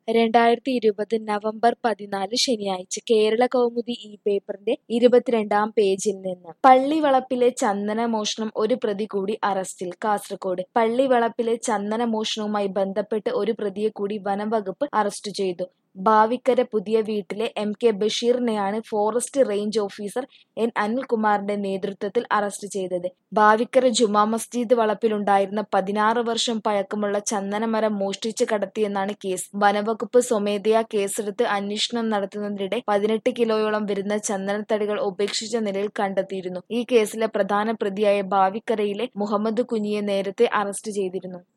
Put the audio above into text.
2020 November 14 ശനിയാഴ്ച കേരള കൗമുദി ഈ പേപ്പറിന്റെ 22-ാം പേജിൽ നിന്ന്. പള്ളിവളപ്പിലെ ചന്ദന മോഷണം ഒരു പ്രതി കൂടി അറസ്റ്റിൽ. കാസർകോട് പള്ളിവളപ്പിലെ ചന്ദന മോഷണവുമായി ബന്ധപ്പെട്ട് ഒരു പ്രതിയെ കൂടി വനംവകുപ്പ് അറസ്റ്റ് ചെയ്തു. ബാവിക്കര പുതിയ വീട്ടിലെ MK ബഷീറിനെയാണ് ഫോറസ്റ്റ് റേഞ്ച് ഓഫീസർ N അനിൽകുമാറിന്റെ നേതൃത്വത്തിൽ അറസ്റ്റ് ചെയ്തത്. ബാവിക്കര ജുമാ മസ്ജിദ് വളപ്പിലുണ്ടായിരുന്ന 16 വർഷം പഴക്കമുള്ള ചന്ദനമരം മോഷ്ടിച്ച് കടത്തിയെന്നാണ് കേസ്. വനംവകുപ്പ് സ്വമേധയാ കേസെടുത്ത് അന്വേഷണം നടത്തുന്നതിനിടെ 18 കിലോയോളം വരുന്ന ചന്ദനത്തടികൾ ഉപേക്ഷിച്ച നിലയിൽ കണ്ടെത്തിയിരുന്നു. ഈ കേസിലെ പ്രധാന പ്രതിയായ ബാവിക്കരയിലെ മുഹമ്മദ് കുഞ്ഞിയെ നേരത്തെ അറസ്റ്റ് ചെയ്തിരുന്നു.